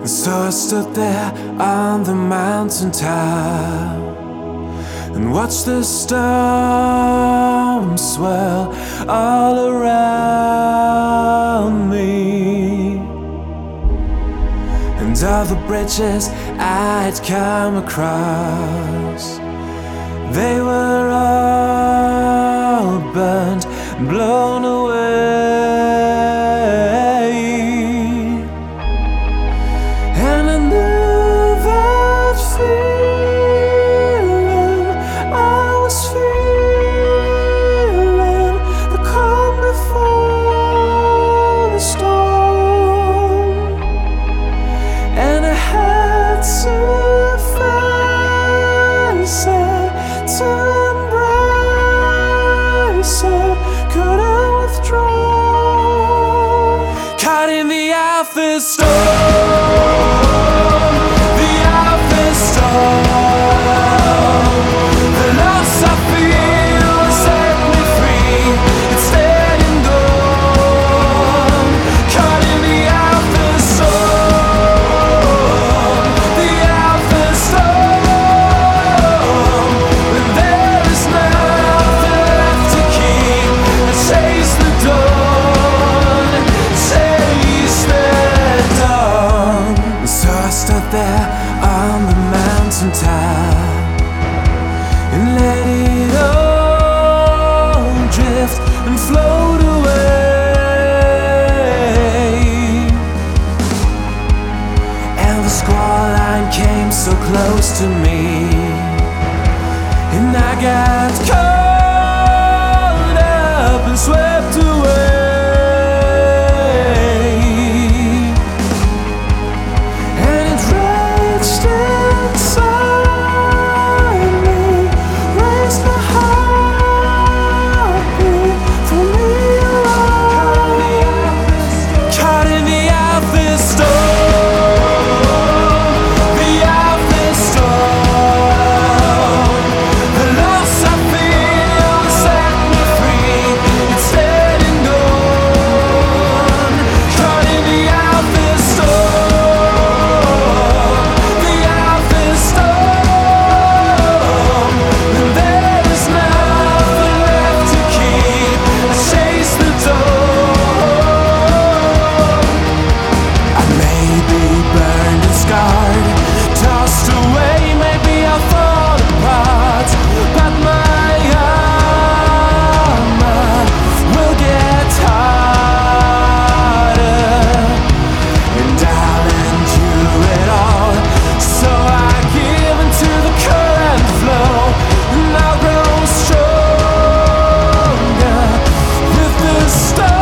And so I stood there on the mountain top and watched the storm swirl all around me, and all the bridges I'd come across, they were all burned and blown away. And I knew that feeling I was feeling, the calm before the storm. And I had to face it, to embrace it. Could I withdraw? Caught in the office storm, the office storm. The loss I feel set me free. It's dead and gone. Caught in the office storm, the office storm. When there is nothing left to keep, I chase the dawn, chase the dawn. So I stood there on the mountain top and let it all drift and float away. And the squall line came so close to me, and I got caught up and swept away. And it reached inside me, raised my heartbeat, threw me along. Caught in the office storm, the office storm. The loss I feel set me free. It's dead and gone. Caught in the office storm, the office storm. And there is nothing left to keep. I chase the dawn. I may be burned and scarred, tossed away, maybe I'll fall apart, but my armor will get harder, and I'll endure it all. So I give into the current flow, and I'll grow stronger with the storm.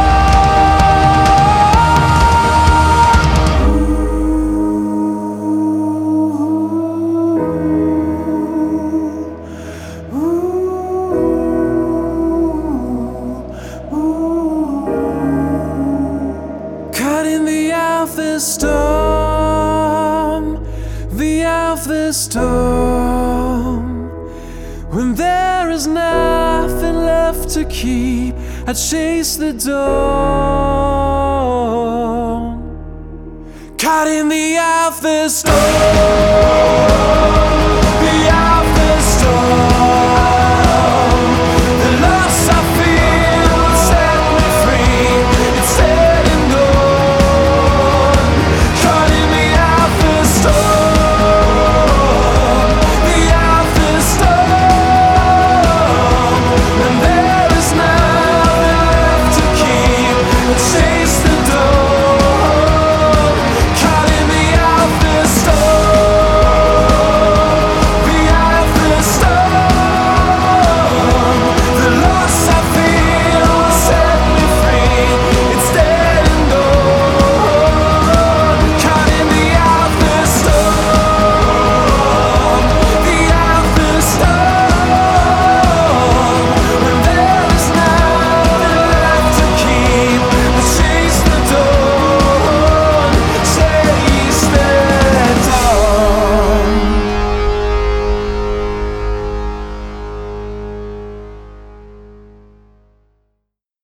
Caught in the office storm, the office storm. When there is nothing left to keep, I chase the dawn. Caught in the office storm.